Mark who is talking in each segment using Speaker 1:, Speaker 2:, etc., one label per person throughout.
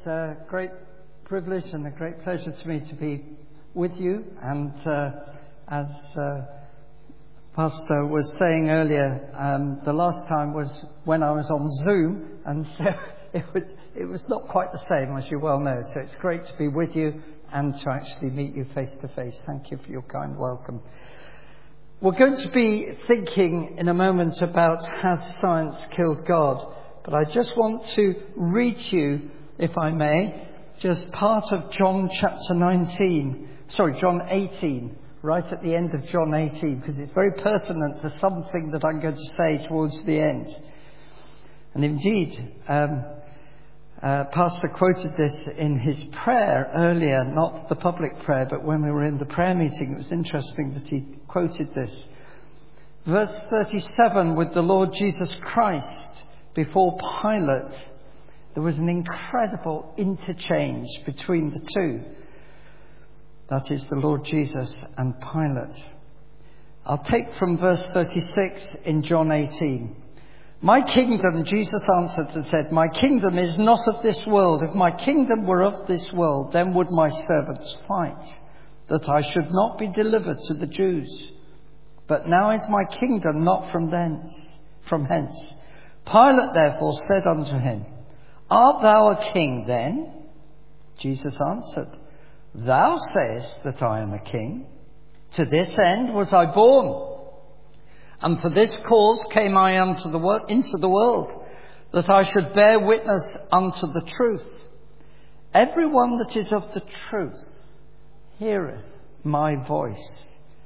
Speaker 1: It's a great privilege and a great pleasure to me to be with you. And as Pastor was saying earlier, the last time was when I was on Zoom, and so it was not quite the same, as you well know. So it's great to be with you and to actually meet you face to face. Thank you for your kind welcome. We're going to be thinking in a moment about Has Science Killed God? But I just want to read to you, if I may, just part of John 18, right at the end of John 18, because it's very pertinent to something that I'm going to say towards the end. And indeed, Pastor quoted this in his prayer earlier, not the public prayer, but when we were in the prayer meeting, it was interesting that he quoted this. Verse 37, with the Lord Jesus Christ before Pilate, there was an incredible interchange between the two. That is the Lord Jesus and Pilate. I'll take from verse 36 in John 18. My kingdom, Jesus answered and said, my kingdom is not of this world. If my kingdom were of this world, then would my servants fight, that I should not be delivered to the Jews. But now is my kingdom not from hence. Pilate therefore said unto him, art thou a king then? Jesus answered, thou sayest that I am a king. To this end was I born, and for this cause came I into the world, that I should bear witness unto the truth. Every one that is of the truth heareth my voice.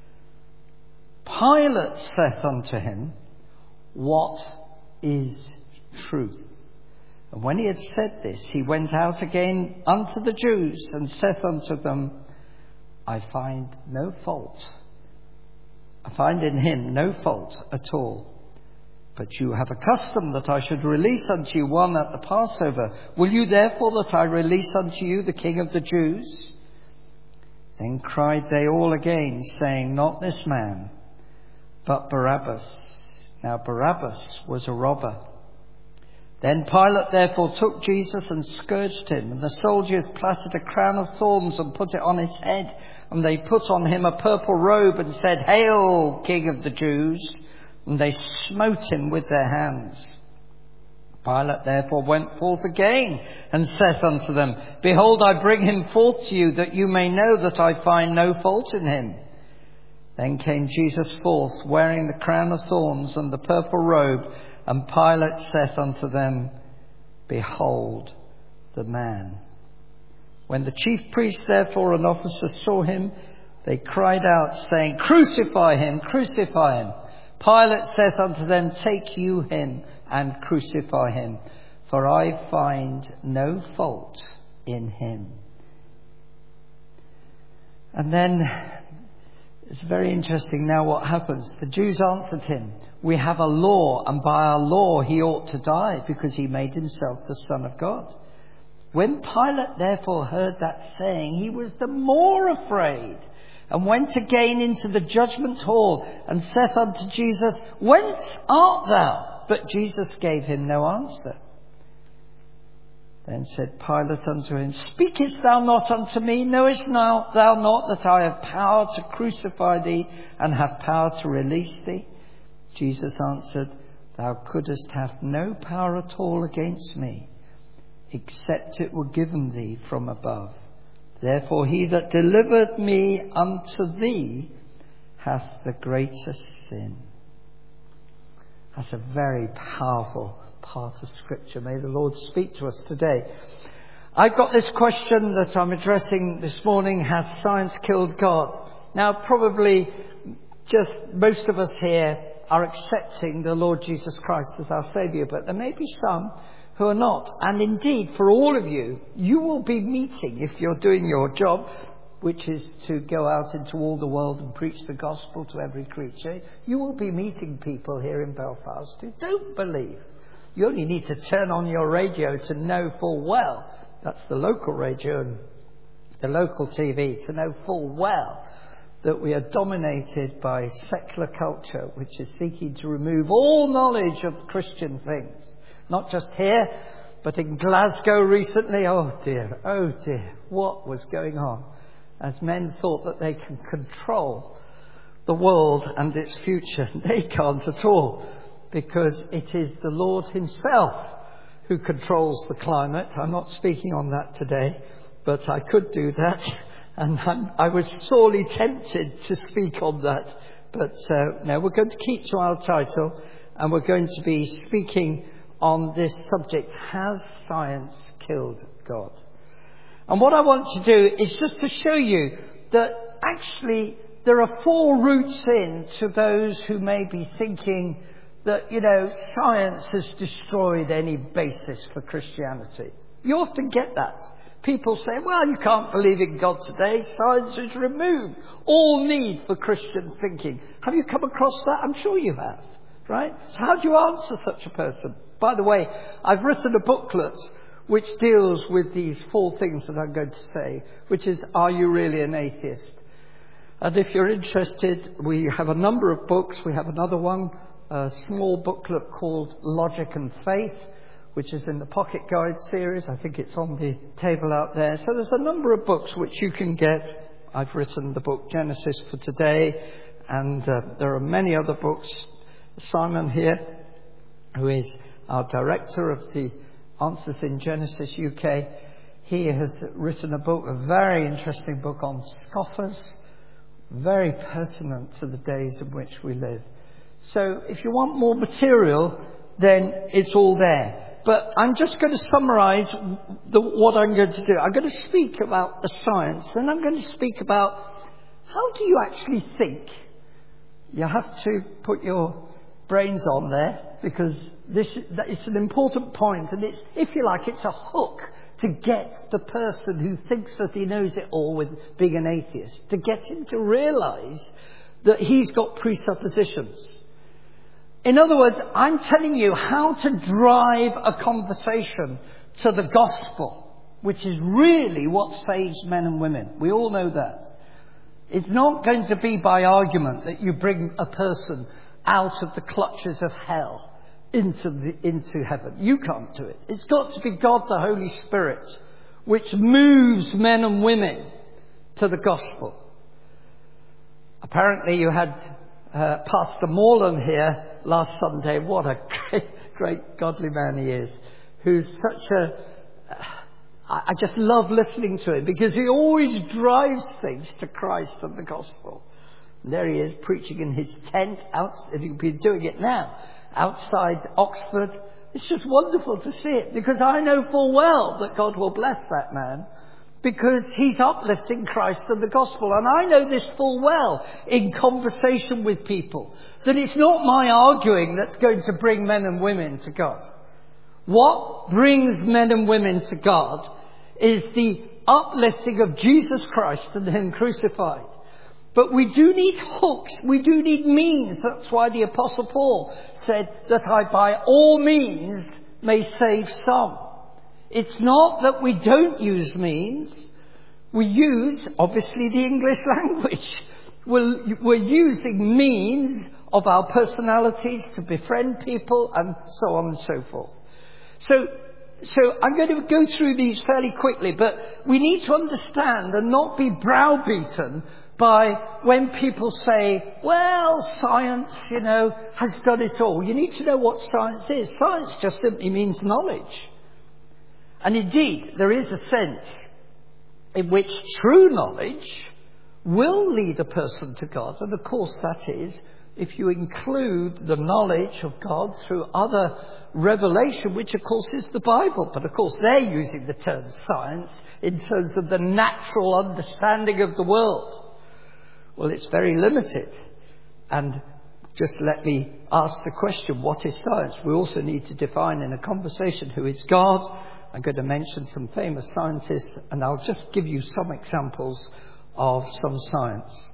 Speaker 1: Pilate saith unto him, what is truth? And when he had said this, he went out again unto the Jews, and saith unto them, I find in him no fault at all. But you have a custom that I should release unto you one at the Passover. Will you therefore that I release unto you the King of the Jews? Then cried they all again, saying, not this man, but Barabbas. Now Barabbas was a robber. Then Pilate therefore took Jesus and scourged him, and the soldiers plaited a crown of thorns and put it on his head, and they put on him a purple robe and said, Hail, King of the Jews! And they smote him with their hands. Pilate therefore went forth again and saith unto them, Behold, I bring him forth to you, that you may know that I find no fault in him. Then came Jesus forth, wearing the crown of thorns and the purple robe, and Pilate saith unto them, Behold the man. When the chief priests therefore and officers saw him, they cried out, saying, Crucify him, crucify him. Pilate saith unto them, Take you him and crucify him, for I find no fault in him. And then it's very interesting now what happens. The Jews answered him, we have a law, and by our law he ought to die, because he made himself the Son of God. When Pilate therefore heard that saying, he was the more afraid, and went again into the judgment hall, and saith unto Jesus, Whence art thou? But Jesus gave him no answer. Then said Pilate unto him, Speakest thou not unto me? Knowest thou not that I have power to crucify thee, and have power to release thee? Jesus answered, Thou couldst have no power at all against me, except it were given thee from above. Therefore he that delivered me unto thee hath the greater sin. That's a very powerful part of Scripture. May the Lord speak to us today. I've got this question that I'm addressing this morning. Has science killed God? Now, probably just most of us here are accepting the Lord Jesus Christ as our Saviour, but there may be some who are not. And indeed, for all of you, you will be meeting, if you're doing your job, which is to go out into all the world and preach the gospel to every creature, you will be meeting people here in Belfast who don't believe. You only need to turn on your radio to know full well, that's the local radio and the local TV, to know full well that we are dominated by secular culture, which is seeking to remove all knowledge of Christian things. Not just here, But in Glasgow recently, oh dear, what was going on? As men thought that they can control the world and its future. They can't at all, because it is the Lord himself who controls the climate. I'm not speaking on that today, but I could do that. And I was sorely tempted to speak on that. But no, we're going to keep to our title, and we're going to be speaking on this subject: has science killed God? And what I want to do is just to show you that actually there are 4 routes in to those who may be thinking that, science has destroyed any basis for Christianity. You often get that. People say, well, you can't believe in God today. Science has removed all need for Christian thinking. Have you come across that? I'm sure you have, right? So how do you answer such a person? By the way, I've written a booklet which deals with these 4 things that I'm going to say, which is, are you really an atheist? And if you're interested, we have a number of books. We have another one, a small booklet called Logic and Faith, which is in the Pocket Guide series. I think it's on the table out there. So there's a number of books which you can get. I've written the book Genesis for Today, and there are many other books. Simon here, who is our director of the Answers in Genesis UK, he has written a book, a very interesting book on scoffers, very pertinent to the days in which we live. So if you want more material, then it's all there. But I'm just going to summarize what I'm going to do. I'm going to speak about the science, then I'm going to speak about how do you actually think. You have to put your brains on there, because it's an important point, and it's, if you like, it's a hook to get the person who thinks that he knows it all with being an atheist, to get him to realise that he's got presuppositions. In other words, I'm telling you how to drive a conversation to the gospel, which is really what saves men and women. We all know that. It's not going to be by argument that you bring a person out of the clutches of hell into heaven. You can't do it. It's got to be God the Holy Spirit which moves men and women to the gospel. Apparently you had Pastor Morland here last Sunday. What a great godly man he is, who's such a... I just love listening to him, because he always drives things to Christ and the gospel. And there he is, preaching in his tent, and he'll be doing it now, outside Oxford. It's just wonderful to see it, because I know full well that God will bless that man, because he's uplifting Christ and the gospel. And I know this full well in conversation with people, that it's not my arguing that's going to bring men and women to God. What brings men and women to God is the uplifting of Jesus Christ and him crucified. But we do need hooks. We do need means. That's why the Apostle Paul said that I by all means may save some. It's not that we don't use means. We use, obviously, the English language. We're using means of our personalities to befriend people, and so on and so forth. So I'm going to go through these fairly quickly, but we need to understand and not be browbeaten by when people say, well, science, has done it all. You need to know what science is. Science just simply means knowledge. And indeed, there is a sense in which true knowledge will lead a person to God. And of course that is if you include the knowledge of God through other revelation, which of course is the Bible. But of course they're using the term science in terms of the natural understanding of the world. Well, it's very limited. And just let me ask the question, what is science? We also need to define in a conversation who is God. I'm going to mention some famous scientists, and I'll just give you some examples of some science.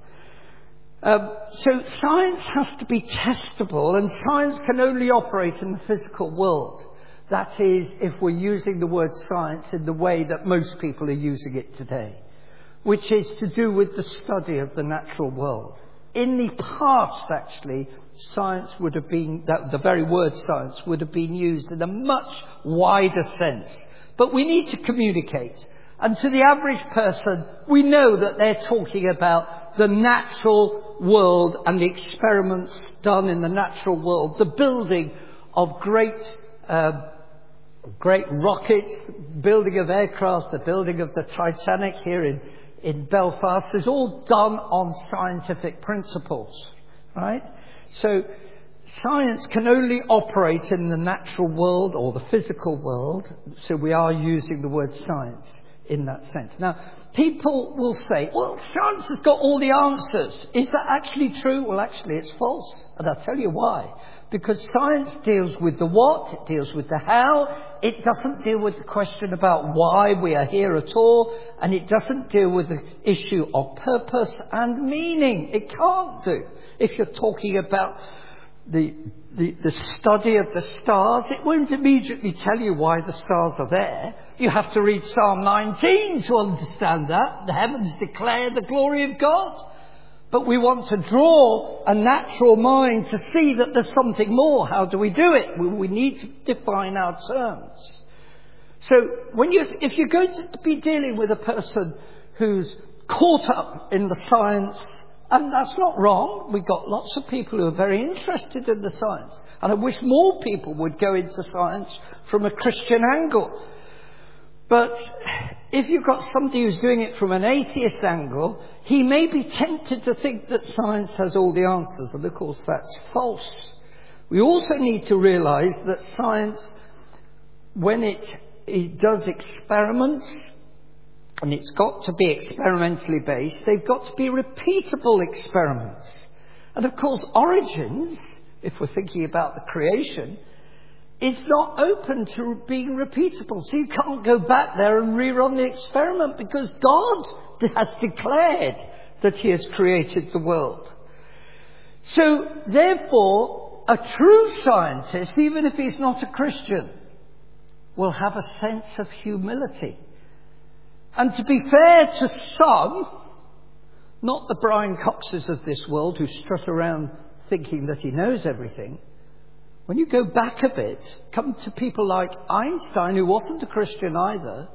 Speaker 1: So science has to be testable, and science can only operate in the physical world. That is, if we're using the word science in the way that most people are using it today, which is to do with the study of the natural world. In the past, actually, science would have been, that the very word science would have been used in a much wider sense. But we need to communicate. And to the average person, we know that they're talking about the natural world and the experiments done in the natural world, the building of great rockets, building of aircraft, the building of the Titanic here in Belfast is all done on scientific principles, right? So science can only operate in the natural world or the physical world, so we are using the word science in that sense. Now, people will say, well, science has got all the answers. Is that actually true? Well, actually, it's false. And I'll tell you why. Because science deals with the what, it deals with the how, it doesn't deal with the question about why we are here at all, and it doesn't deal with the issue of purpose and meaning. It can't do. If you're talking about the study of the stars, it won't immediately tell you why the stars are there. You have to read Psalm 19 to understand that. The heavens declare the glory of God. But we want to draw a natural mind to see that there's something more. How do we do it? We need to define our terms. So if you're going to be dealing with a person who's caught up in the science, and that's not wrong. We've got lots of people who are very interested in the science. And I wish more people would go into science from a Christian angle. But if you've got somebody who's doing it from an atheist angle, he may be tempted to think that science has all the answers. And of course, that's false. We also need to realize that science, when it does experiments, and it's got to be experimentally based, they've got to be repeatable experiments. And of course, origins, if we're thinking about the creation, it's not open to being repeatable. So you can't go back there and rerun the experiment because God has declared that he has created the world. So therefore, a true scientist, even if he's not a Christian, will have a sense of humility. And to be fair to some, not the Brian Coxes of this world who strut around thinking that he knows everything, when you go back a bit, come to people like Einstein, who wasn't a Christian either,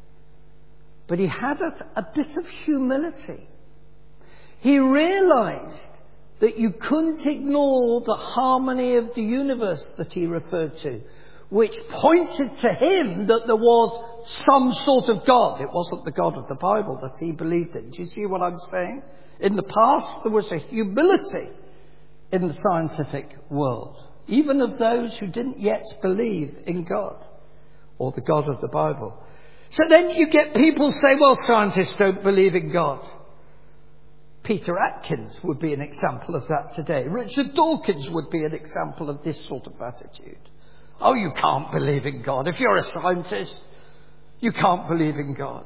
Speaker 1: but he had a bit of humility. He realized that you couldn't ignore the harmony of the universe that he referred to, which pointed to him that there was some sort of God. It wasn't the God of the Bible that he believed in. Do you see what I'm saying? In the past, there was a humility in the scientific world, even of those who didn't yet believe in God or the God of the Bible. So then you get people say, well, scientists don't believe in God. Peter Atkins would be an example of that today. Richard Dawkins would be an example of this sort of attitude. Oh, you can't believe in God. If you're a scientist, you can't believe in God.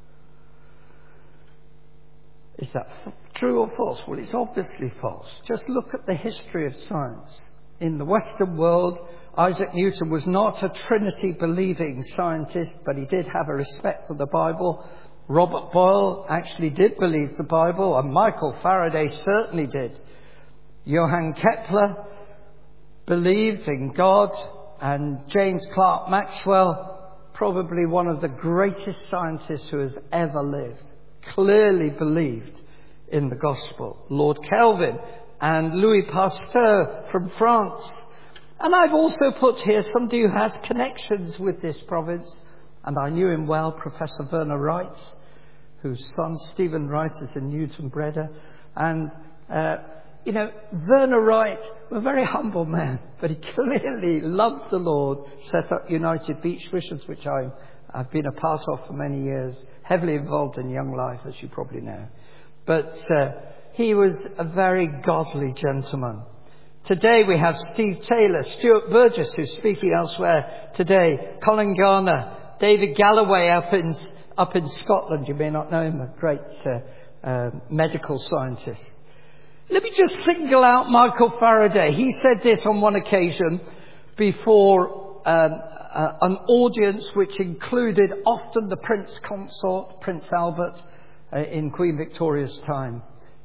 Speaker 1: Is that true or false? Well, it's obviously false. Just look at the history of science. In the Western world, Isaac Newton was not a Trinity-believing scientist, but he did have a respect for the Bible. Robert Boyle actually did believe the Bible, and Michael Faraday certainly did. Johann Kepler believed in God, and James Clerk Maxwell, probably one of the greatest scientists who has ever lived, clearly believed in the gospel. Lord Kelvin and Louis Pasteur from France. And I've also put here somebody who has connections with this province, and I knew him well, Professor Werner Wright, whose son Stephen Wright is in Newton Breda. And, Werner Wright, a very humble man, but he clearly loved the Lord, set up United Beach Missions, which I've been a part of for many years, heavily involved in Young Life, as you probably know. But he was a very godly gentleman. Today we have Steve Taylor, Stuart Burgess, who's speaking elsewhere today, Colin Garner, David Galloway up in Scotland. You may not know him, a great medical scientist. Let me just single out Michael Faraday. He said this on one occasion before an audience which included often the Prince Consort, Prince Albert, in Queen Victoria's time.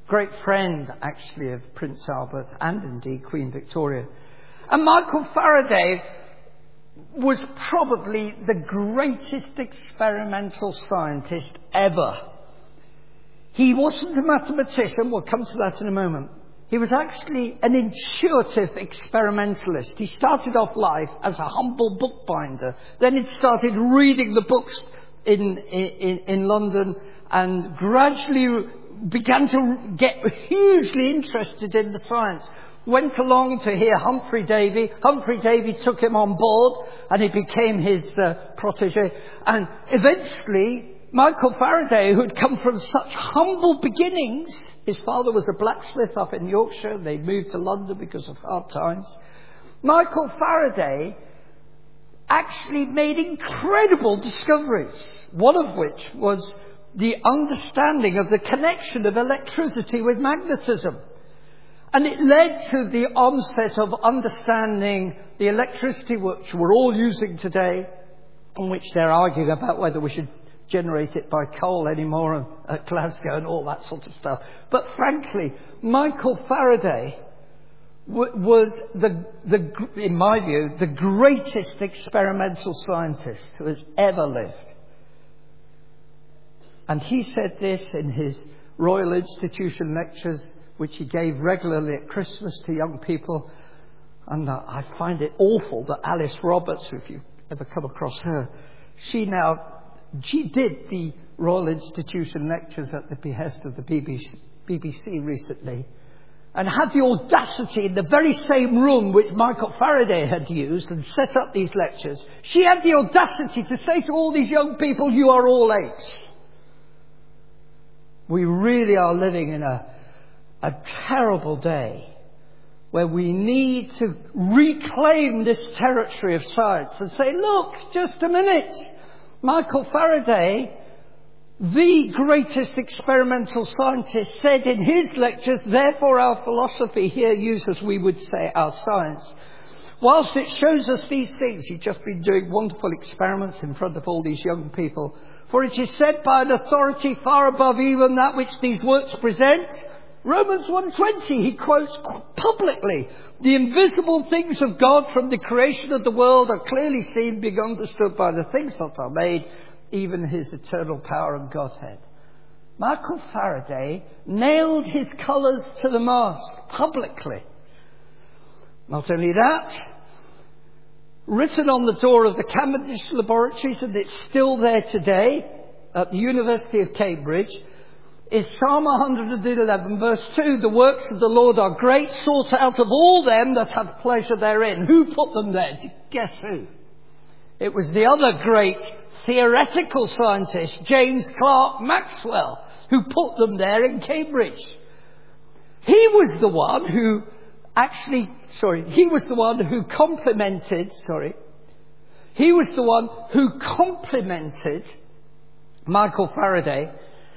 Speaker 1: great friend, actually, of Prince Albert and indeed Queen Victoria. And Michael Faraday was probably the greatest experimental scientist ever. He wasn't a mathematician. We'll come to that in a moment. He was actually an intuitive experimentalist. He started off life as a humble bookbinder. Then he started reading the books in London and gradually began to get hugely interested in the science. Went along to hear Humphrey Davy. Humphrey Davy took him on board and he became his protege. And eventually, Michael Faraday, who had come from such humble beginnings, his father was a blacksmith up in Yorkshire. They moved to London because of hard times. Michael Faraday actually made incredible discoveries, one of which was the understanding of the connection of electricity with magnetism. And it led to the onset of understanding the electricity which we're all using today, in which they're arguing about whether we should generate it by coal anymore at Glasgow and all that sort of stuff. But frankly, Michael Faraday was, in my view, the greatest experimental scientist who has ever lived. And he said this in his Royal Institution lectures, which he gave regularly at Christmas to young people. And I find it awful that Alice Roberts, if you've ever come across her, she did the Royal Institution lectures at the behest of the BBC recently, and had the audacity in the very same room which Michael Faraday had used and set up these lectures. She had the audacity to say to all these young people, "You are all apes." We really are living in a terrible day where we need to reclaim this territory of science and say, look, just a minute. Michael Faraday, the greatest experimental scientist, said in his lectures, therefore our philosophy here uses, we would say, our science. Whilst it shows us these things, he'd just been doing wonderful experiments in front of all these young people. For it is said by an authority far above even that which these works present. Romans 1:20, he quotes publicly, the invisible things of God from the creation of the world are clearly seen, being understood by the things that are made, even his eternal power and Godhead. Michael Faraday nailed his colours to the mast publicly. Not only that, written on the door of the Cavendish Laboratories, and it's still there today at the University of Cambridge, is Psalm 111 verse 2. The works of the Lord are great, sought out of all them that have pleasure therein. Who put them there? Guess who? It was the other great theoretical scientist, James Clerk Maxwell, who put them there in Cambridge. He was the one who complimented Michael Faraday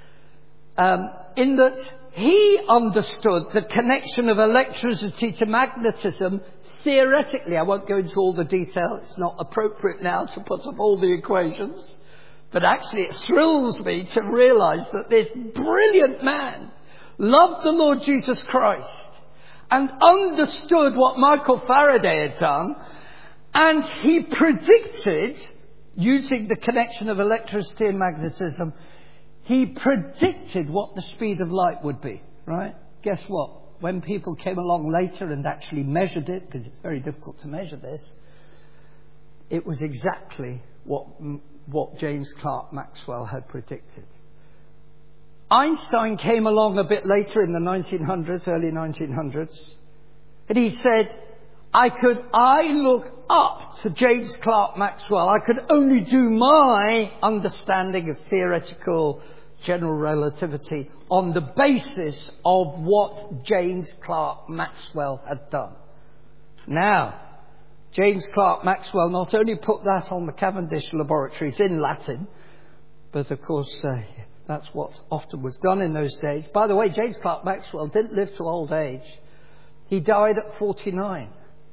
Speaker 1: in that he understood the connection of electricity to magnetism theoretically. I won't go into all the detail. It's not appropriate now to put up all the equations. But actually it thrills me to realize that this brilliant man loved the Lord Jesus Christ and understood what Michael Faraday had done. And he predicted, using the connection of electricity and magnetism, he predicted what the speed of light would be, right? Guess what? When people came along later and actually measured it, because it's very difficult to measure this, it was exactly what James Clerk Maxwell had predicted. Einstein came along a bit later in the 1900s, early 1900s, and he said, I look up to James Clerk Maxwell. I could only do my understanding of theoretical general relativity on the basis of what James Clerk Maxwell had done. Now, James Clerk Maxwell not only put that on the Cavendish Laboratories in Latin, but of course that's what often was done in those days. By the way, James Clerk Maxwell didn't live to old age. He died at 49.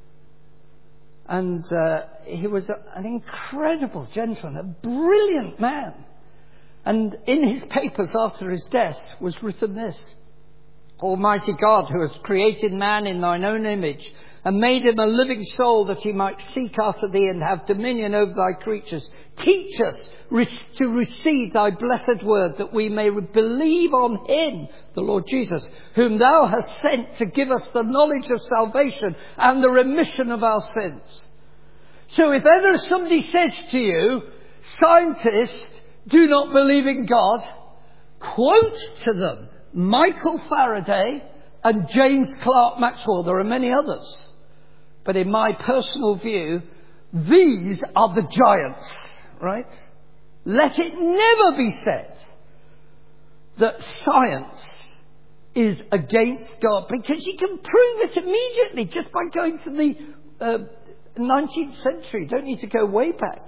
Speaker 1: And he was an incredible gentleman, a brilliant man. And in his papers after his death was written this: Almighty God, who has created man in thine own image and made him a living soul that he might seek after thee and have dominion over thy creatures, teach us to receive thy blessed word, that we may believe on him, the Lord Jesus, whom thou hast sent to give us the knowledge of salvation and the remission of our sins. So if ever somebody says to you, scientists do not believe in God, quote to them Michael Faraday and James Clerk Maxwell. There are many others. But in my personal view, these are the giants, right? Let it never be said that science is against God, because you can prove it immediately just by going to the 19th century. You don't need to go way back.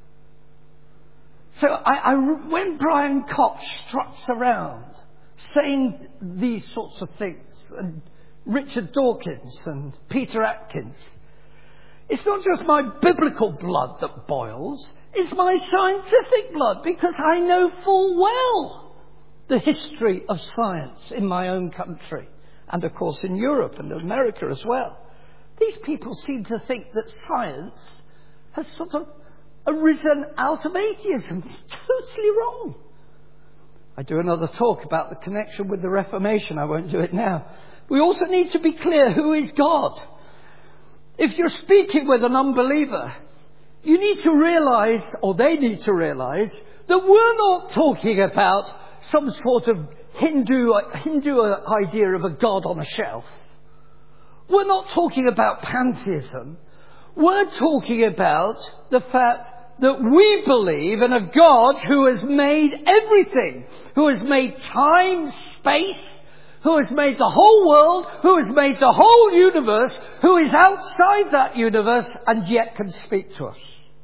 Speaker 1: So when Brian Cox struts around saying these sorts of things, and Richard Dawkins and Peter Atkins, it's not just my biblical blood that boils, it's my scientific blood, because I know full well the history of science in my own country, and of course in Europe and America as well. These people seem to think that science has sort of arisen out of atheism. It's totally wrong. I do another talk about the connection with the Reformation. I won't do it now. We also need to be clear, who is God? If you're speaking with an unbeliever, you need to realize, or they need to realize, that we're not talking about some sort of Hindu idea of a God on a shelf. We're not talking about pantheism. We're talking about the fact that we believe in a God who has made everything, who has made time, space, who has made the whole world, who has made the whole universe, who is outside that universe and yet can speak to us.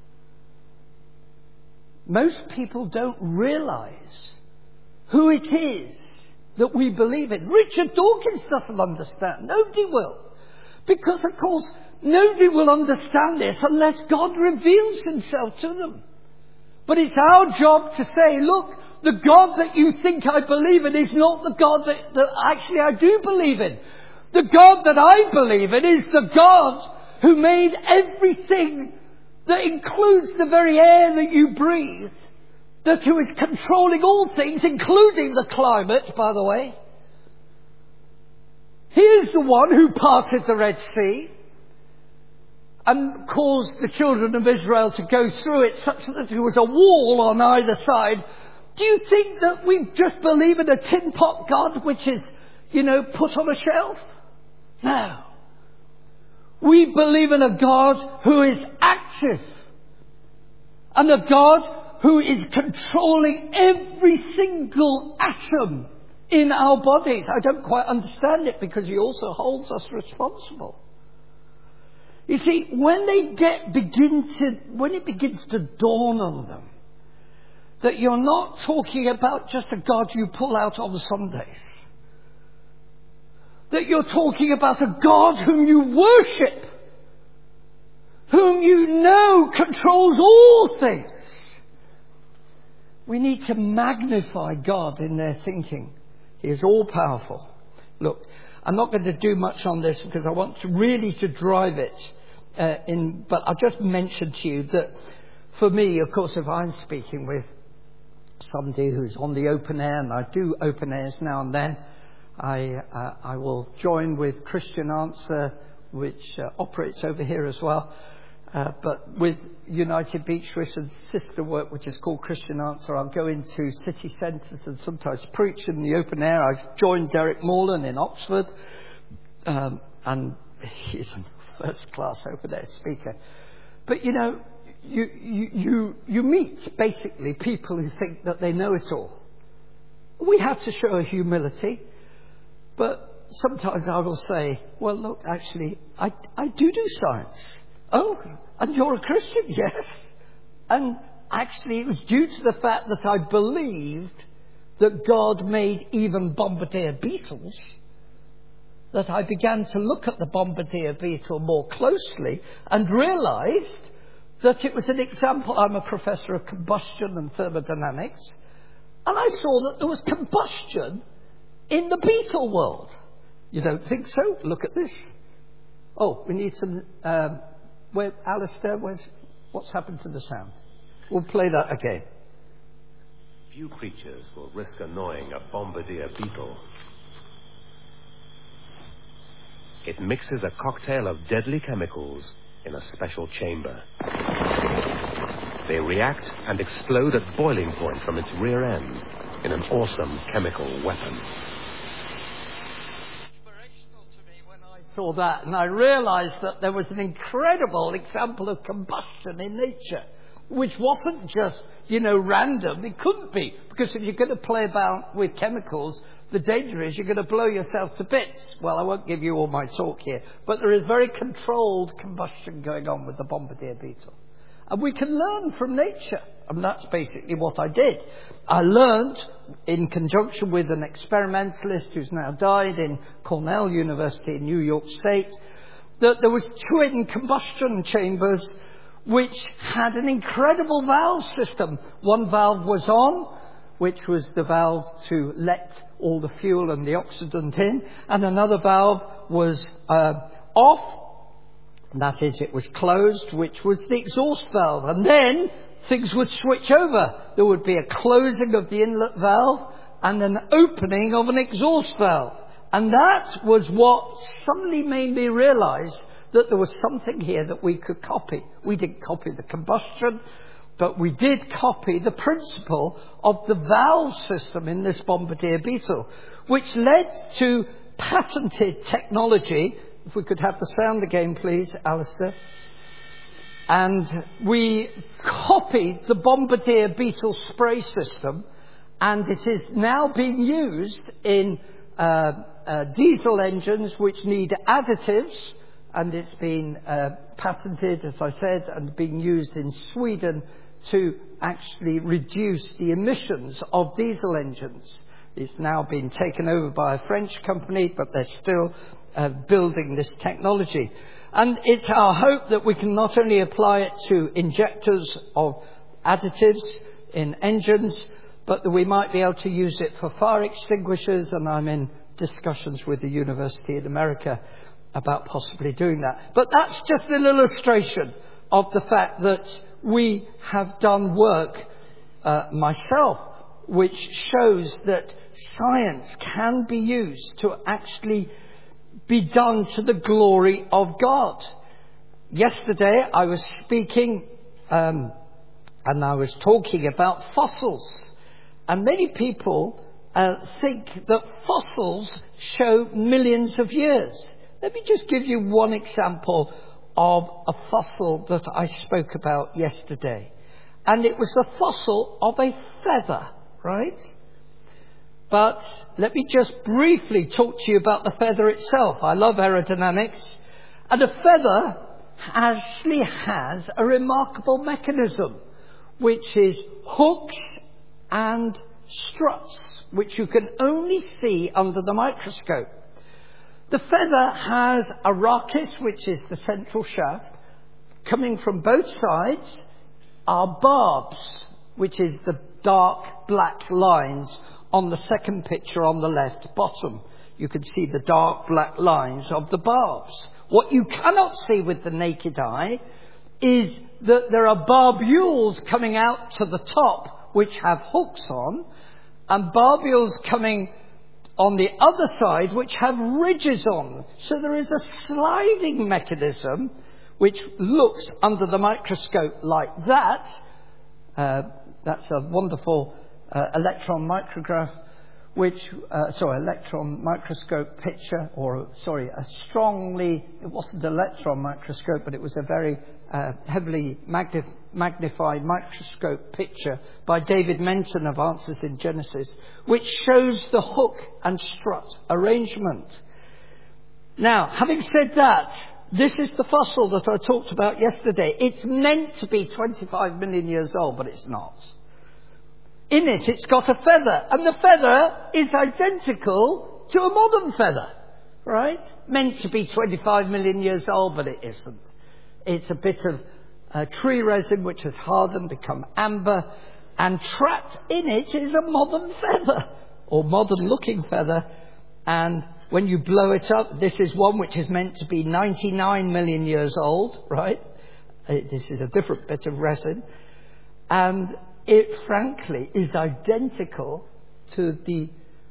Speaker 1: Most people don't realize who it is that we believe in. Richard Dawkins doesn't understand. Nobody will. Because, of course, nobody will understand this unless God reveals himself to them. But it's our job to say, look, the God that you think I believe in is not the God that actually I do believe in. The God that I believe in is the God who made everything, that includes the very air that you breathe, that who is controlling all things, including the climate, by the way. He is the one who parted the Red Sea and caused the children of Israel to go through it such that there was a wall on either side. Do you think that we just believe in a tin pot God which is, put on a shelf? No. We believe in a God who is active, and a God who is controlling every single atom in our bodies. I don't quite understand it, because he also holds us responsible. You see, when it begins to dawn on them that you're not talking about just a God you pull out on Sundays, that you're talking about a God whom you worship, whom you know controls all things, we need to magnify God in their thinking. He is all powerful. Look, I'm not going to do much on this because I want to really drive it in, but I'll just mention to you that for me, of course, if I'm speaking with somebody who's on the open air, and I do open airs now and then, I will join with Christian Answer, which operates over here as well. But with United Beach with a sister work which is called Christian Answer, I'll go into city centres and sometimes preach in the open air. I've joined Derek Morland in Oxford, and he's a first-class open air speaker. But you meet basically people who think that they know it all. We have to show humility, but sometimes I will say, well, look, actually, I do science. Oh, and you're a Christian? Yes. And actually it was due to the fact that I believed that God made even bombardier beetles that I began to look at the bombardier beetle more closely and realized that it was an example. I'm a professor of combustion and thermodynamics, and I saw that there was combustion in the beetle world. You don't think so? Look at this. Oh, we need some... Alistair, what's happened to the sound? We'll play that again.
Speaker 2: Few creatures will risk annoying a bombardier beetle. It mixes a cocktail of deadly chemicals in a special chamber. They react and explode at boiling point from its rear end in an awesome chemical weapon.
Speaker 1: Inspirational to me when I saw that, and I realized that there was an incredible example of combustion in nature, which wasn't just, random. It couldn't be, because if you're going to play about with chemicals, the danger is you're going to blow yourself to bits. Well, I won't give you all my talk here, but there is very controlled combustion going on with the bombardier beetle. And we can learn from nature. And that's basically what I did. I learned, in conjunction with an experimentalist who's now died in Cornell University in New York State, that there was twin combustion chambers which had an incredible valve system. One valve was on, which was the valve to let all the fuel and the oxidant in, and another valve was off. That is, it was closed, which was the exhaust valve. And then things would switch over. There would be a closing of the inlet valve and an opening of an exhaust valve. And that was what suddenly made me realize that there was something here that we could copy. We didn't copy the combustion, but we did copy the principle of the valve system in this bombardier beetle, which led to patented technology. If we could have the sound again, please, Alistair. And we copied the bombardier beetle spray system, and it is now being used in diesel engines which need additives, and it's been patented, as I said, and being used in Sweden to actually reduce the emissions of diesel engines. It's now been taken over by a French company, but they're still building this technology. And it's our hope that we can not only apply it to injectors of additives in engines, but that we might be able to use it for fire extinguishers, and I'm in discussions with the university in America about possibly doing that. But that's just an illustration of the fact that we have done work, myself, which shows that science can be used to actually be done to the glory of God. Yesterday I was speaking and I was talking about fossils. And many people think that fossils show millions of years. Let me just give you one example of a fossil that I spoke about yesterday. And it was a fossil of a feather, right? But let me just briefly talk to you about the feather itself. I love aerodynamics. And a feather actually has a remarkable mechanism, which is hooks and struts, which you can only see under the microscope. The feather has a rachis, which is the central shaft. Coming from both sides are barbs, which is the dark black lines on the second picture on the left bottom. You can see the dark black lines of the barbs. What you cannot see with the naked eye is that there are barbules coming out to the top which have hooks on, and barbules coming on the other side which have ridges on. So there is a sliding mechanism which looks under the microscope like that. That's a wonderful electron microscope picture, it wasn't an electron microscope, but it was a very heavily magnified microscope picture by David Menton of Answers in Genesis, which shows the hook and strut arrangement. Now, having said that, this is the fossil that I talked about yesterday. It's meant to be 25 million years old, but it's not. In it, it's got a feather, and the feather is identical to a modern feather, right? Meant to be 25 million years old, but it isn't. It's a bit of tree resin which has hardened, become amber, and trapped in it is a modern feather. or modern looking feather, and when you blow it up, this is one which is meant to be 99 million years old, right? This is a different bit of resin. And it frankly is identical to the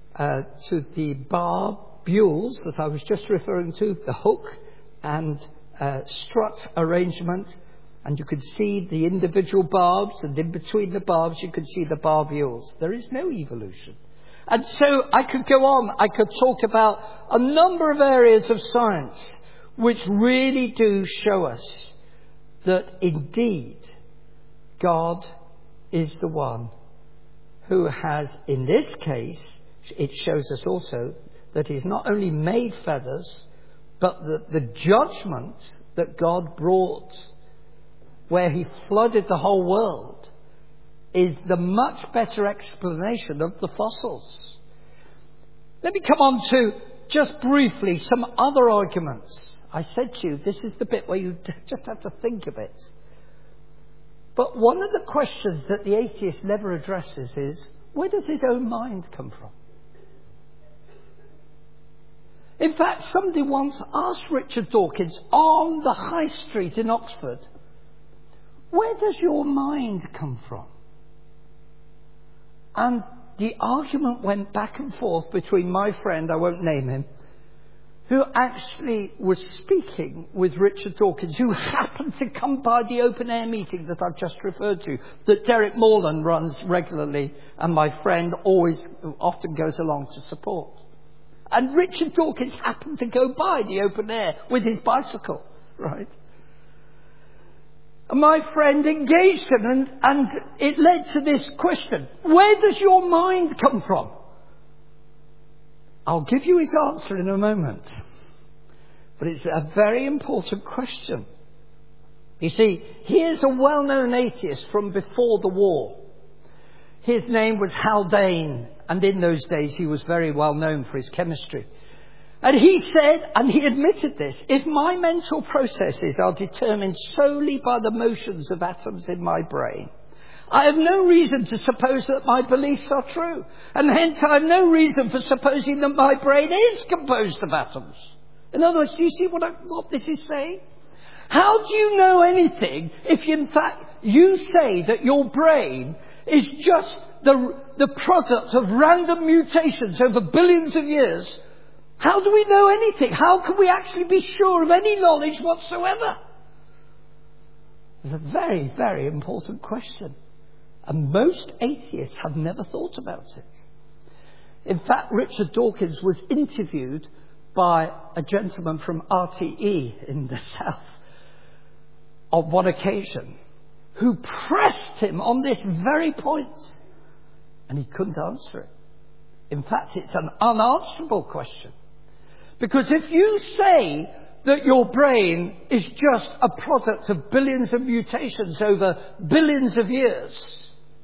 Speaker 1: barbules that I was just referring to, the hook and strut arrangement. And you could see the individual barbs, and in between the barbs you could see the barbules. There is no evolution. And so I could go on. I could talk about a number of areas of science which really do show us that indeed God is the one who has, in this case, it shows us also that he's not only made feathers, but that the judgment that God brought where he flooded the whole world is the much better explanation of the fossils. Let me come on to, just briefly, some other arguments. I said to you, this is the bit where you just have to think a bit. But one of the questions that the atheist never addresses is, where does his own mind come from? In fact, somebody once asked Richard Dawkins on the high street in Oxford, where does your mind come from? And the argument went back and forth between my friend, I won't name him, who actually was speaking with Richard Dawkins, who happened to come by the open air meeting that I've just referred to, that Derek Morland runs regularly, and my friend often goes along to support. And Richard Dawkins happened to go by the open air with his bicycle, right? And my friend engaged him, and it led to this question: where does your mind come from? I'll give you his answer in a moment. But it's a very important question. You see, here's a well-known atheist from before the war. His name was Haldane, and in those days he was very well known for his chemistry. And he said, and he admitted this, if my mental processes are determined solely by the motions of atoms in my brain, I have no reason to suppose that my beliefs are true. And hence I have no reason for supposing that my brain is composed of atoms. In other words, do you see what this is saying? How do you know anything if in fact you say that your brain is just the product of random mutations over billions of years? How do we know anything? How can we actually be sure of any knowledge whatsoever? It's a very, very important question. And most atheists have never thought about it. In fact, Richard Dawkins was interviewed by a gentleman from RTE in the south on one occasion who pressed him on this very point. And he couldn't answer it. In fact, it's an unanswerable question. Because if you say that your brain is just a product of billions of mutations over billions of years,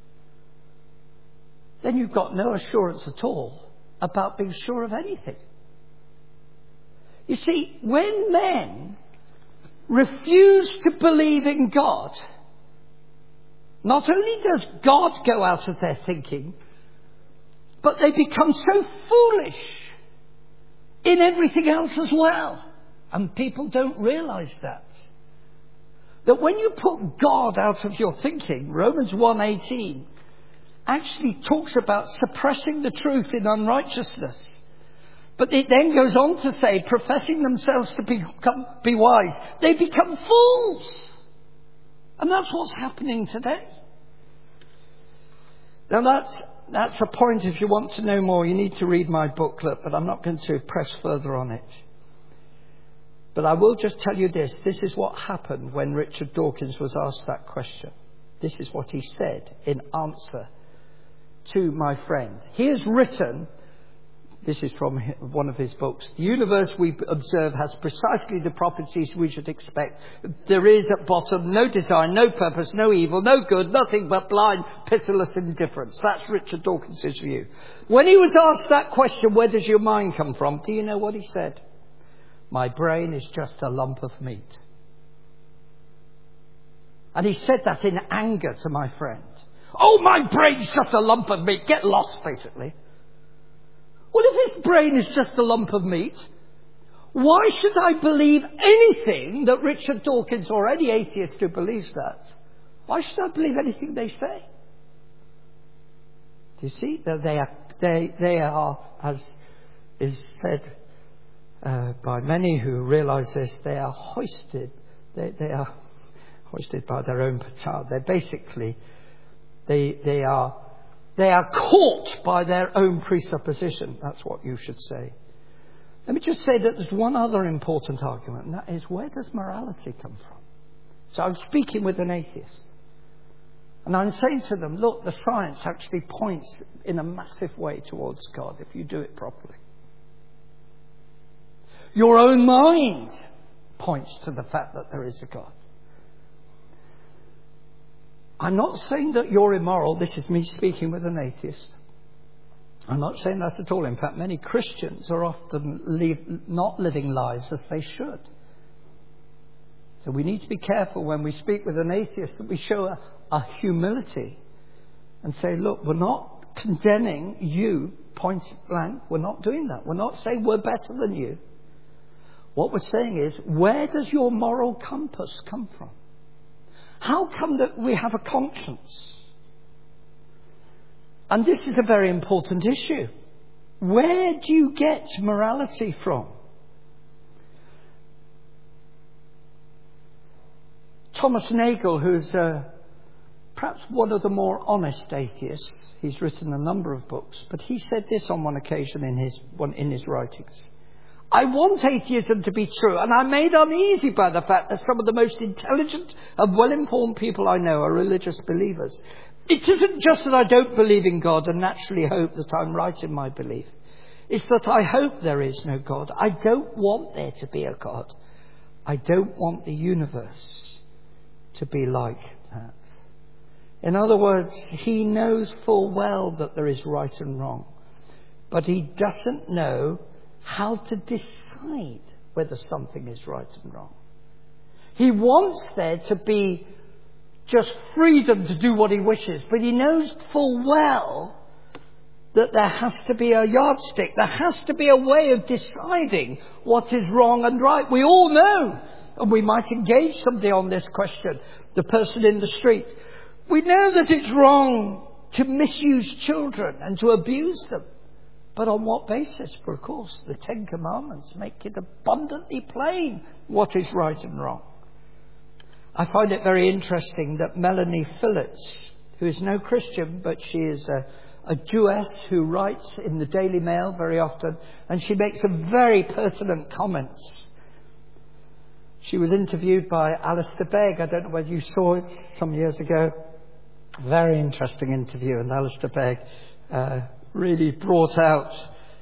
Speaker 1: then you've got no assurance at all about being sure of anything. You see, when men refuse to believe in God, not only does God go out of their thinking, but they become so foolish in everything else as well. And people don't realize that. That when you put God out of your thinking, Romans 1:18 actually talks about suppressing the truth in unrighteousness. But it then goes on to say, professing themselves to be wise, they become fools. And that's what's happening today. Now that's a point. If you want to know more, you need to read my booklet, but I'm not going to press further on it. But I will just tell you this. This is what happened when Richard Dawkins was asked that question. This is what he said in answer to my friend. He has written, this is from one of his books, the universe we observe has precisely the properties we should expect. There is at bottom no design, no purpose, no evil, no good, nothing but blind, pitiless indifference. That's Richard Dawkins' view. When he was asked that question, where does your mind come from? Do you know what he said? My brain is just a lump of meat. And he said that in anger to my friend. Oh, my brain's just a lump of meat. Get lost, basically. Well, if his brain is just a lump of meat, why should I believe anything that Richard Dawkins, or any atheist who believes that? Why should I believe anything they say? Do you see? They are, as is said by many who realise this, they are hoisted. They are hoisted by their own petard. They're basically, they are caught by their own presupposition. That's what you should say. Let me just say that there's one other important argument, and that is, where does morality come from? So I'm speaking with an atheist. And I'm saying to them, look, the science actually points in a massive way towards God if you do it properly. Your own mind points to the fact that there is a God. I'm not saying that you're immoral. This is me speaking with an atheist. I'm not saying that at all. In fact, many Christians are often not living lives as they should. So we need to be careful when we speak with an atheist that we show a humility and say, look, we're not condemning you point blank. We're not doing that. We're not saying we're better than you. What we're saying is, where does your moral compass come from? How come that we have a conscience? And this is a very important issue. Where do you get morality from? Thomas Nagel, who's perhaps one of the more honest atheists, he's written a number of books, but he said this on one occasion in his writings. I want atheism to be true, and I'm made uneasy by the fact that some of the most intelligent and well-informed people I know are religious believers. It isn't just that I don't believe in God and naturally hope that I'm right in my belief. It's that I hope there is no God. I don't want there to be a God. I don't want the universe to be like that. In other words, he knows full well that there is right and wrong, but he doesn't know how to decide whether something is right and wrong. He wants there to be just freedom to do what he wishes, but he knows full well that there has to be a yardstick. There has to be a way of deciding what is wrong and right. We all know, and we might engage somebody on this question, the person in the street. We know that it's wrong to misuse children and to abuse them. But on what basis? For, of course, the Ten Commandments make it abundantly plain what is right and wrong. I find it very interesting that Melanie Phillips, who is no Christian, but she is a Jewess who writes in the Daily Mail very often, and she makes some very pertinent comments. She was interviewed by Alistair Begg. I don't know whether you saw it some years ago. Very interesting interview, and Alistair Begg really brought out,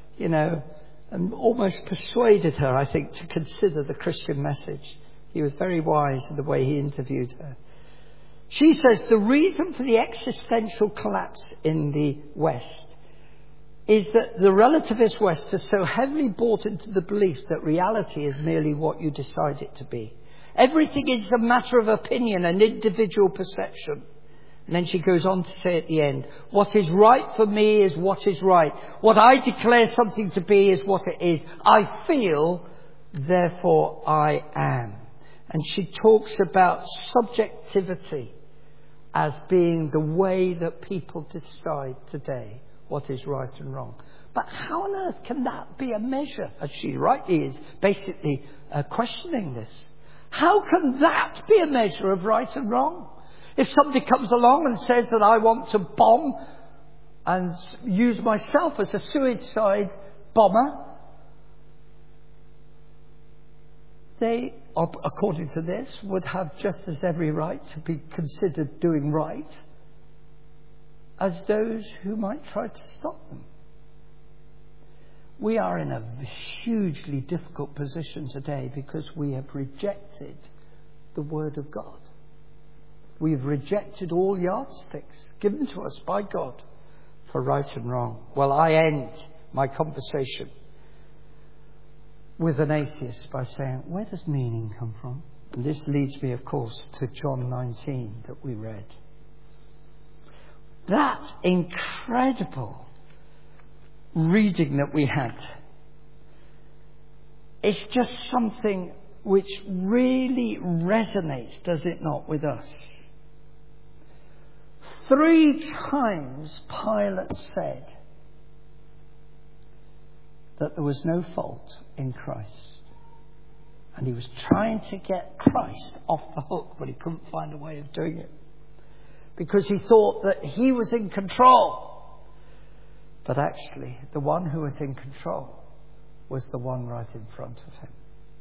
Speaker 1: and almost persuaded her, I think, to consider the Christian message. He was very wise in the way he interviewed her. She says the reason for the existential collapse in the West is that the relativist West has so heavily bought into the belief that reality is merely what you decide it to be. Everything is a matter of opinion and individual perception. And then she goes on to say at the end, what is right for me is what is right. What I declare something to be is what it is. I feel, therefore I am. And she talks about subjectivity as being the way that people decide today what is right and wrong. But how on earth can that be a measure, as she rightly is basically questioning this? How can that be a measure of right and wrong? If somebody comes along and says that I want to bomb and use myself as a suicide bomber, they, according to this, would have just as every right to be considered doing right as those who might try to stop them. We are in a hugely difficult position today because we have rejected the Word of God. We've rejected all yardsticks given to us by God for right and wrong. Well, I end my conversation with an atheist by saying, where does meaning come from? And this leads me, of course, to John 19 that we read. That incredible reading that we had. It's just something which really resonates, does it not, with us? 3 times Pilate said that there was no fault in Christ. And he was trying to get Christ off the hook, but he couldn't find a way of doing it. Because he thought that he was in control. But actually, the one who was in control was the one right in front of him.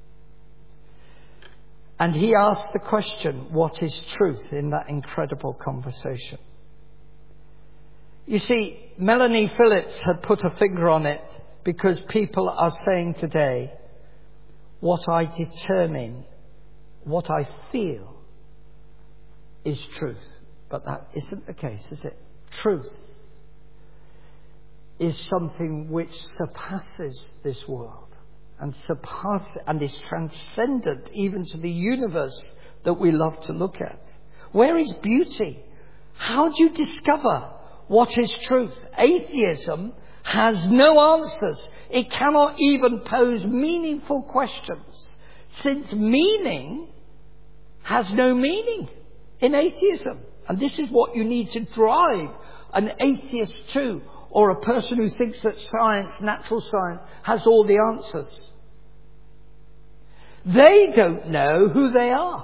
Speaker 1: And he asked the question, what is truth, in that incredible conversation? You see, Melanie Phillips had put a finger on it, because people are saying today, what I determine, what I feel is truth. But that isn't the case, is it? Truth is something which surpasses this world and is transcendent even to the universe that we love to look at. Where is beauty? How do you discover what is truth? Atheism has no answers. It cannot even pose meaningful questions, since meaning has no meaning in atheism. And this is what you need to drive an atheist to, or a person who thinks that science, natural science, has all the answers. They don't know who they are.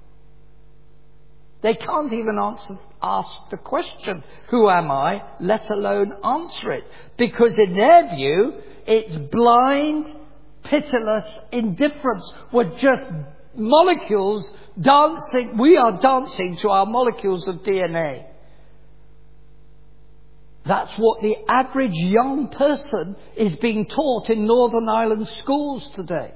Speaker 1: They can't even ask the question, who am I, let alone answer it. Because in their view, it's blind, pitiless indifference. We're just molecules dancing. We are dancing to our molecules of DNA. That's what the average young person is being taught in Northern Ireland schools today.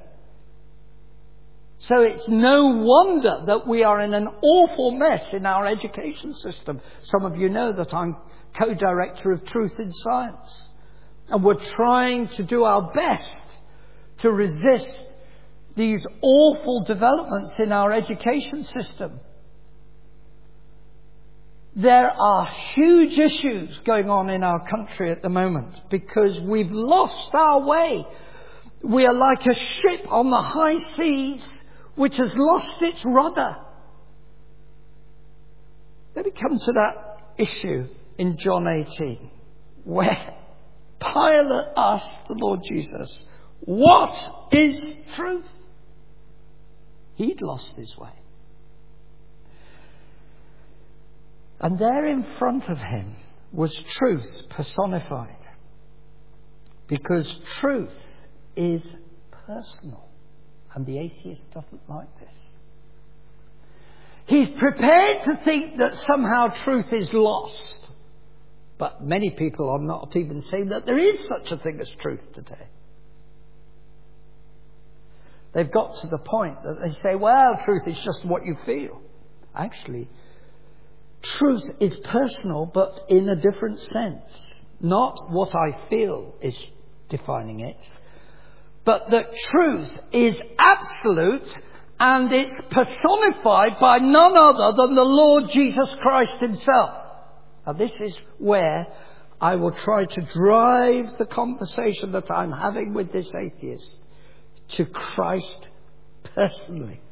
Speaker 1: So it's no wonder that we are in an awful mess in our education system. Some of you know that I'm co-director of Truth in Science. And we're trying to do our best to resist these awful developments in our education system. There are huge issues going on in our country at the moment because we've lost our way. We are like a ship on the high seas which has lost its rudder. Let me come to that issue in John 18, where Pilate asked the Lord Jesus, what is truth? He'd lost his way. And there in front of him was truth personified. Because truth is personal. And the atheist doesn't like this. He's prepared to think that somehow truth is lost. But many people are not even saying that there is such a thing as truth today. They've got to the point that they say, well, truth is just what you feel. Actually, truth is personal, but in a different sense. Not what I feel is defining it, but that truth is absolute and it's personified by none other than the Lord Jesus Christ himself. Now this is where I will try to drive the conversation that I'm having with this atheist to Christ personally.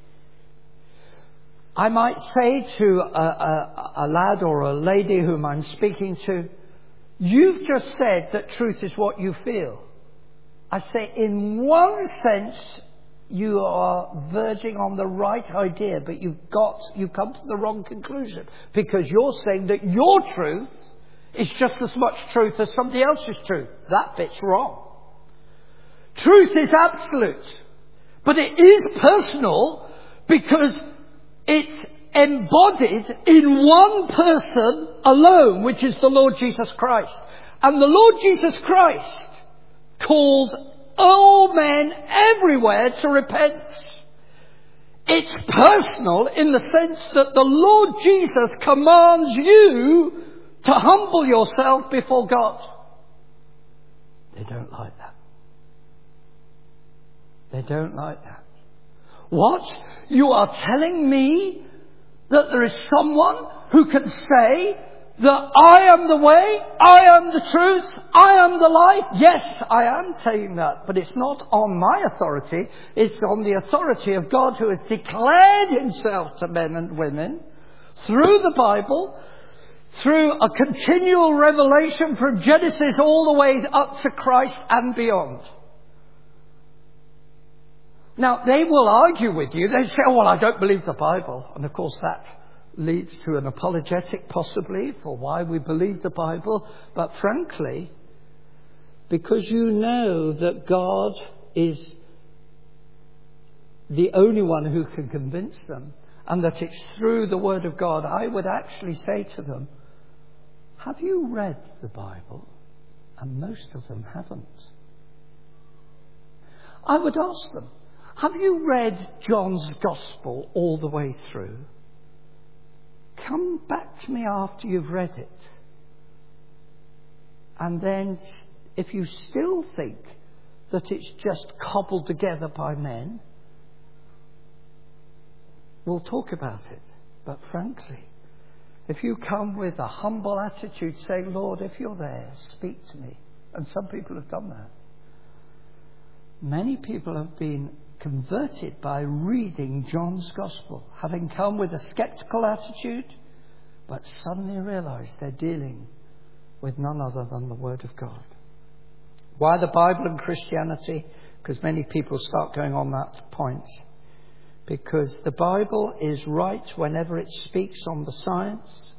Speaker 1: I might say to a lad or a lady whom I'm speaking to, you've just said that truth is what you feel. I say in one sense you are verging on the right idea, but you've come to the wrong conclusion, because you're saying that your truth is just as much truth as somebody else's truth. That bit's wrong. Truth is absolute, but it is personal because it's embodied in one person alone, which is the Lord Jesus Christ. And the Lord Jesus Christ calls all men everywhere to repent. It's personal in the sense that the Lord Jesus commands you to humble yourself before God. They don't like that. They don't like that. What? You are telling me that there is someone who can say that I am the way, I am the truth, I am the life. Yes, I am saying that, but it's not on my authority. It's on the authority of God, who has declared himself to men and women through the Bible, through a continual revelation from Genesis all the way up to Christ and beyond. Now, they will argue with you. They say, oh, well, I don't believe the Bible. And of course that leads to an apologetic possibly for why we believe the Bible. But frankly, because you know that God is the only one who can convince them, and that it's through the Word of God, I would actually say to them, have you read the Bible? And most of them haven't. I would ask them, have you read John's Gospel all the way through? Come back to me after you've read it. And then, if you still think that it's just cobbled together by men, we'll talk about it. But frankly, if you come with a humble attitude saying, Lord, if you're there, speak to me. And some people have done that. Many people have been converted by reading John's Gospel, having come with a sceptical attitude, but suddenly realised they're dealing with none other than the Word of God. Why the Bible and Christianity? Because many people start going on that point. Because the Bible is right whenever it speaks on the science.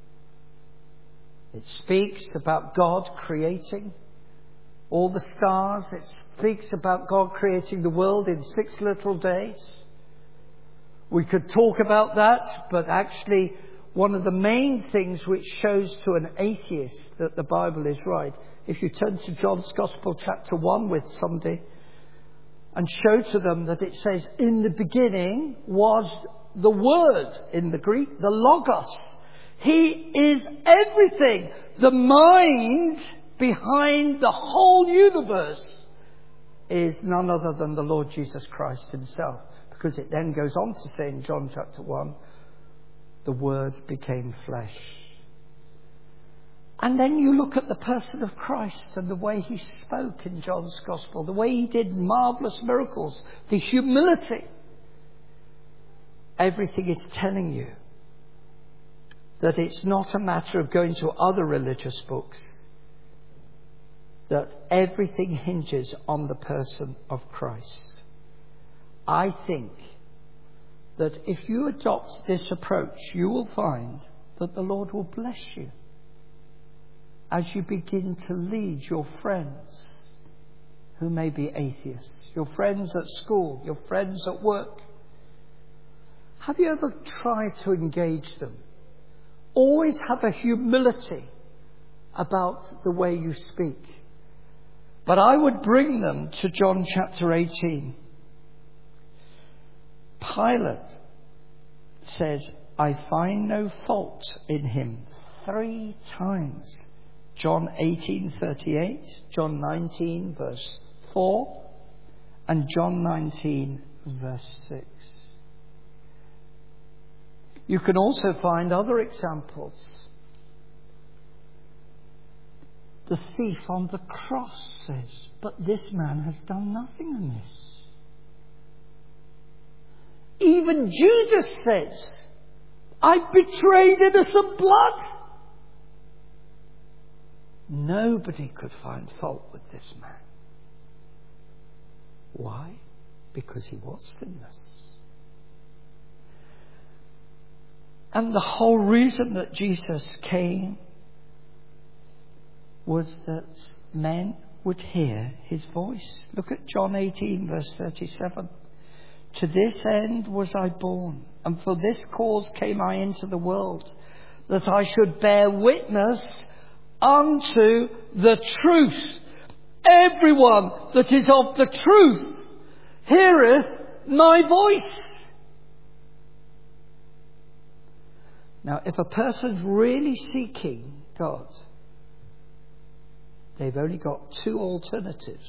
Speaker 1: It speaks about God creating all the stars. It speaks about God creating the world in 6 literal days. We could talk about that, but actually one of the main things which shows to an atheist that the Bible is right, if you turn to John's Gospel chapter 1 with somebody and show to them that it says, in the beginning was the Word, in the Greek, the Logos. He is everything. The mind behind the whole universe is none other than the Lord Jesus Christ himself. Because it then goes on to say in John chapter 1, the Word became flesh. And then you look at the person of Christ and the way he spoke in John's Gospel, the way he did marvellous miracles, the humility. Everything is telling you that it's not a matter of going to other religious books, that everything hinges on the person of Christ. I think that if you adopt this approach, you will find that the Lord will bless you as you begin to lead your friends who may be atheists, your friends at school, your friends at work. Have you ever tried to engage them? Always have a humility about the way you speak. But I would bring them to John chapter 18. Pilate says, I find no fault in him 3 times. John 18:38, John 19 verse 4, and John 19 verse 6. You can also find other examples. The thief on the cross says, but this man has done nothing amiss. Even Judas says, I betrayed innocent blood. Nobody could find fault with this man. Why? Because he was sinless. And the whole reason that Jesus came was that men would hear his voice. Look at John 18 verse 37. To this end was I born, and for this cause came I into the world, that I should bear witness unto the truth. Everyone that is of the truth heareth my voice. Now, if a person's really seeking God, they've only got 2 alternatives.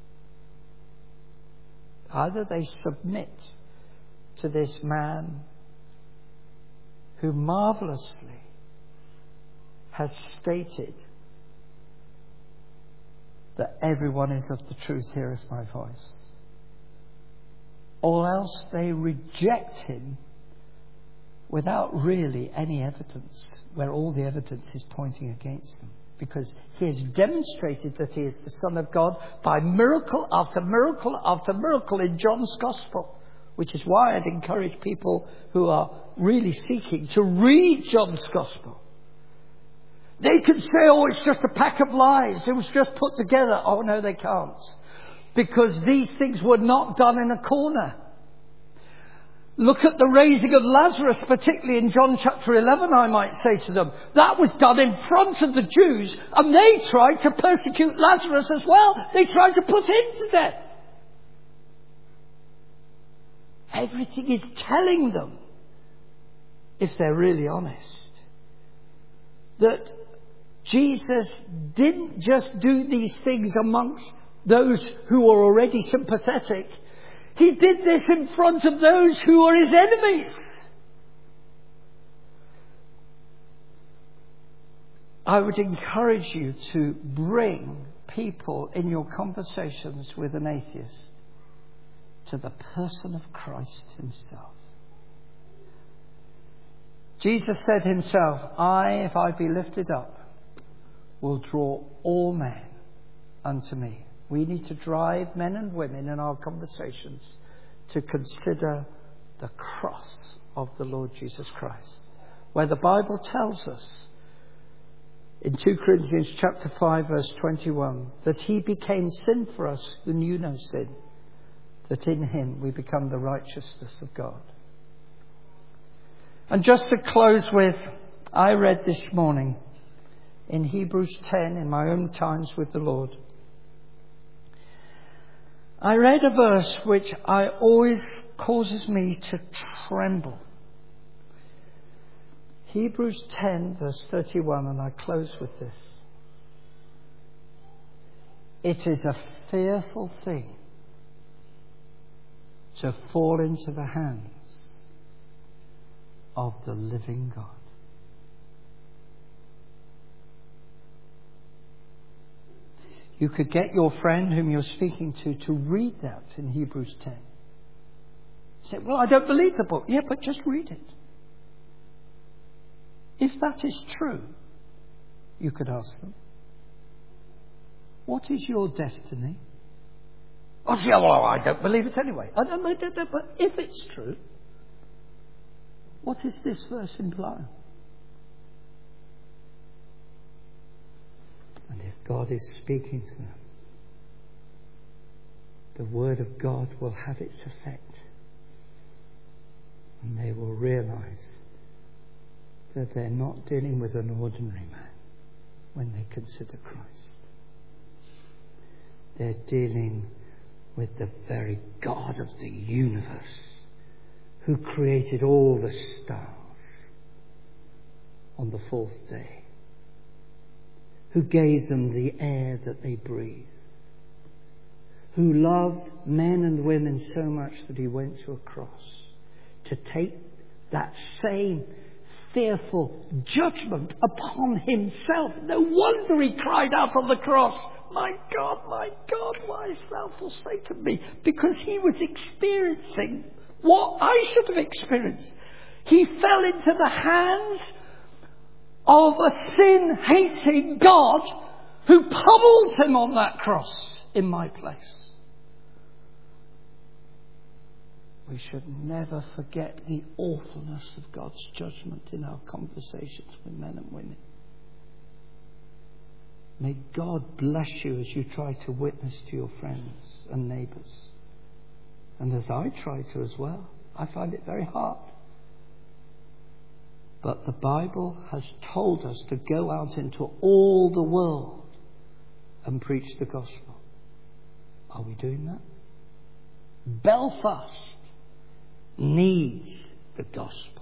Speaker 1: Either they submit to this man who marvellously has stated that everyone is of the truth, heareth my voice. Or else they reject him without really any evidence, where all the evidence is pointing against them. Because he has demonstrated that he is the Son of God by miracle after miracle after miracle in John's Gospel. Which is why I'd encourage people who are really seeking to read John's Gospel. They can say, oh, it's just a pack of lies. It was just put together. Oh, no, they can't. Because these things were not done in a corner. Look at the raising of Lazarus, particularly in John chapter 11, I might say to them. That was done in front of the Jews, and they tried to persecute Lazarus as well. They tried to put him to death. Everything is telling them, if they're really honest, that Jesus didn't just do these things amongst those who were already sympathetic. He did this in front of those who were his enemies. I would encourage you to bring people in your conversations with an atheist to the person of Christ himself. Jesus said himself, I, if I be lifted up, will draw all men unto me. We need to drive men and women in our conversations to consider the cross of the Lord Jesus Christ. Where the Bible tells us in 2 Corinthians chapter 5 verse 21 that he became sin for us who knew no sin, that in him we become the righteousness of God. And just to close with, I read this morning in Hebrews 10 in my own times with the Lord. I read a verse which always causes me to tremble. Hebrews 10 verse 31, and I close with this. It is a fearful thing to fall into the hands of the living God. You could get your friend whom you're speaking to read that in Hebrews 10. Say, well, I don't believe the book. Yeah, but just read it. If that is true, you could ask them, what is your destiny? Oh, yeah, well, I don't believe it anyway. I don't, but if it's true, what is this verse implying? And if God is speaking to them, the Word of God will have its effect. And they will realize that they're not dealing with an ordinary man when they consider Christ. They're dealing with the very God of the universe who created all the stars on the fourth day, who gave them the air that they breathe, who loved men and women so much that he went to a cross to take that same fearful judgment upon himself. No wonder he cried out on the cross, my God, why hast thou forsaken me? Because he was experiencing what I should have experienced. He fell into the hands of a sin-hating God who pummels him on that cross in my place. We should never forget the awfulness of God's judgment in our conversations with men and women. May God bless you as you try to witness to your friends and neighbours. And as I try to as well. I find it very hard. But the Bible has told us to go out into all the world and preach the gospel. Are we doing that? Belfast needs the gospel.